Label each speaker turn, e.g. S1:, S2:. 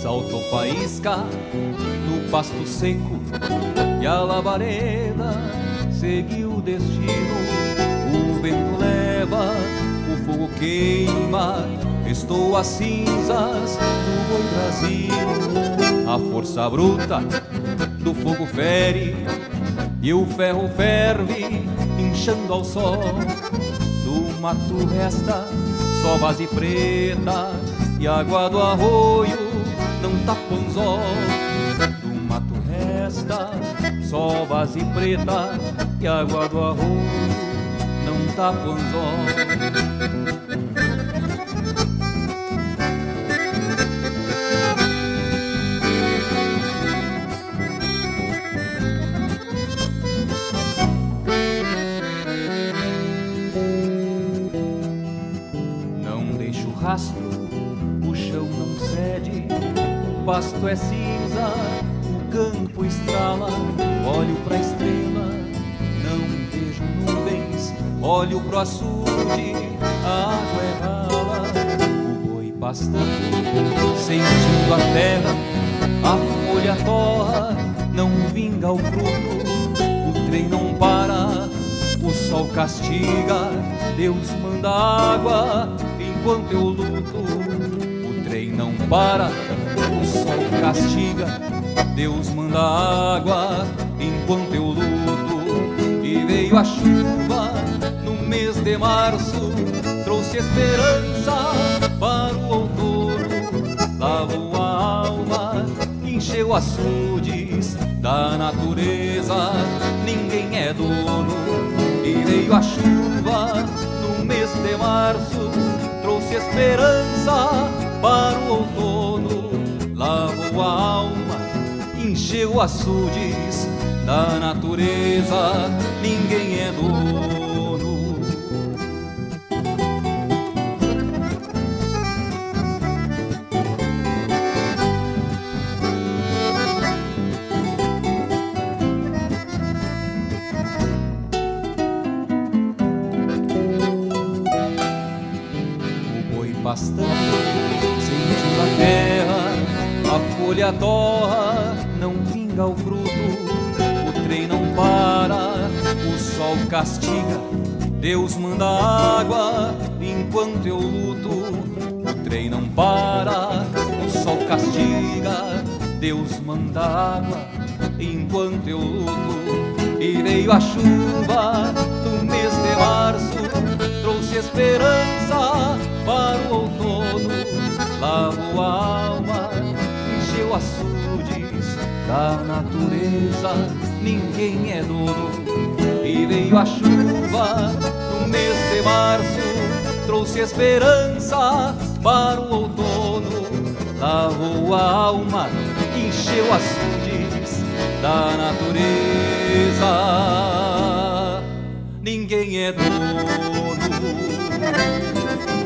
S1: saltou faísca no pasto seco e a labareda seguiu o destino. O vento leva, o fogo queima, restou as cinzas do boi brasino. A força bruta do fogo fere e o ferro ferve, inchando ao sol. Do mato resta só base preta e água do arroio não tapa o anzol. Do mato resta só base preta e água do arroio não tapa o anzol. Rastro, o chão não cede, o pasto é cinza, o campo estrala. Olho pra estrela, não vejo nuvens, olho pro açude, a água é rala. O boi pastando, sentindo a terra, a folha torra, não vinga o fruto. O trem não para, o sol castiga, Deus manda água enquanto eu luto. O trem não para, o sol castiga, Deus manda água enquanto eu luto. E veio a chuva no mês de março, trouxe esperança para o outono. Lavou a alma, encheu açudes da natureza, ninguém é dono. E veio a chuva no mês de março, trouxe esperança para o outono. Lavou a alma, encheu açudes da natureza, ninguém é dono. Pastando, sentindo a terra, a folha torra, não vinga o fruto. O trem não para, o sol castiga, Deus manda água enquanto eu luto. O trem não para, o sol castiga, Deus manda água enquanto eu luto. E veio a chuva do mês de março, trouxe esperança para o outono. Lavou a alma, encheu açudes da natureza, ninguém é dono. E veio a chuva no mês de março, trouxe esperança para o outono. Lavou a alma, encheu açudes da natureza, ninguém é dono.